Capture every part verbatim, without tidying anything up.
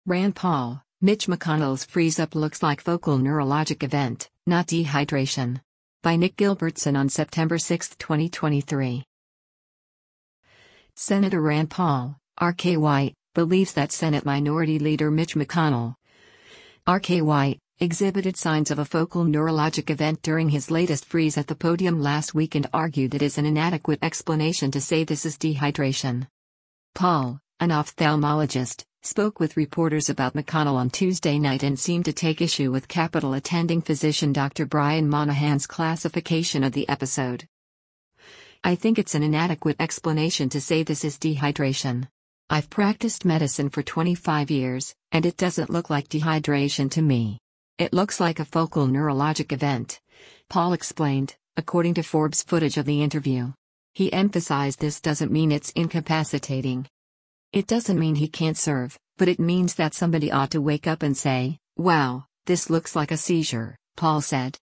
Rand Paul, Mitch McConnell's freeze-up looks like focal neurologic event, not dehydration. By Nick Gilbertson on September sixth, twenty twenty-three. Senator Rand Paul, R K White, believes that Senate Minority Leader Mitch McConnell, R K White, exhibited signs of a focal neurologic event during his latest freeze at the podium last week and argued it is an inadequate explanation to say this is dehydration. Paul, an ophthalmologist, spoke with reporters about McConnell on Tuesday night and seemed to take issue with Capitol attending physician Doctor Brian Monahan's classification of the episode. I think it's an inadequate explanation to say this is dehydration. I've practiced medicine for twenty-five years, and it doesn't look like dehydration to me. It looks like a focal neurologic event, Paul explained, according to Forbes footage of the interview. He emphasized this doesn't mean it's incapacitating. It doesn't mean he can't serve, but it means that somebody ought to wake up and say, wow, this looks like a seizure, Paul said.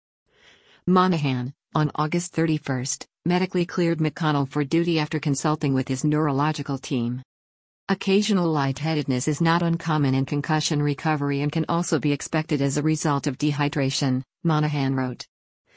Monahan, on August thirty-first, medically cleared McConnell for duty after consulting with his neurological team. Occasional lightheadedness is not uncommon in concussion recovery and can also be expected as a result of dehydration, Monahan wrote.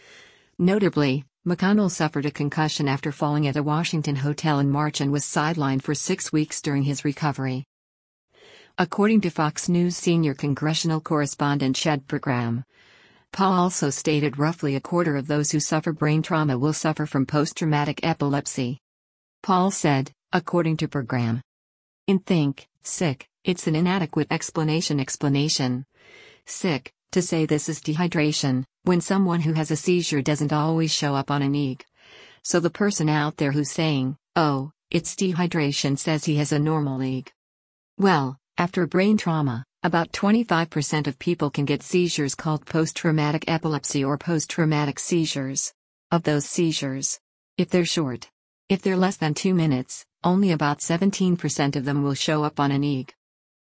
Notably, McConnell suffered a concussion after falling at a Washington hotel in March and was sidelined for six weeks during his recovery. According to Fox News senior congressional correspondent Shed Program, Paul also stated roughly a quarter of those who suffer brain trauma will suffer from post-traumatic epilepsy. Paul said, according to Program. In Think, Sick, it's an inadequate explanation explanation. Sick, to say this is dehydration, when someone who has a seizure doesn't always show up on an E E G. So the person out there who's saying, oh, it's dehydration says he has a normal E E G. Well, after brain trauma, about twenty-five percent of people can get seizures called post-traumatic epilepsy or post-traumatic seizures. Of those seizures, if they're short, if they're less than two minutes, only about seventeen percent of them will show up on an E E G.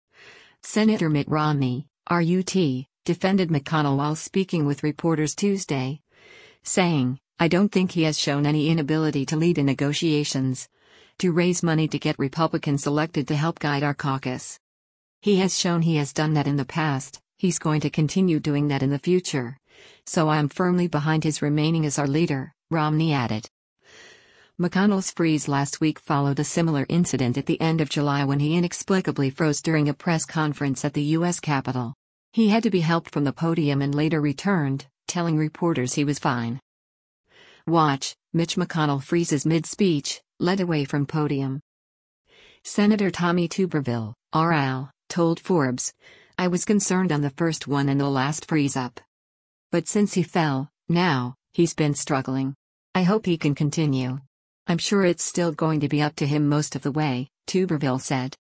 Senator Mitt Romney, R U T, defended McConnell while speaking with reporters Tuesday, saying, I don't think he has shown any inability to lead in negotiations, to raise money to get Republicans elected to help guide our caucus. He has shown he has done that in the past, he's going to continue doing that in the future. So I am firmly behind his remaining as our leader, Romney added. McConnell's freeze last week followed a similar incident at the end of July when he inexplicably froze during a press conference at the U S Capitol. He had to be helped from the podium and later returned, telling reporters he was fine. Watch, Mitch McConnell freezes mid-speech, led away from podium. Senator Tommy Tuberville, R L, told Forbes, I was concerned on the first one and the last freeze-up. But since he fell, now, he's been struggling. I hope he can continue. I'm sure it's still going to be up to him most of the way, Tuberville said.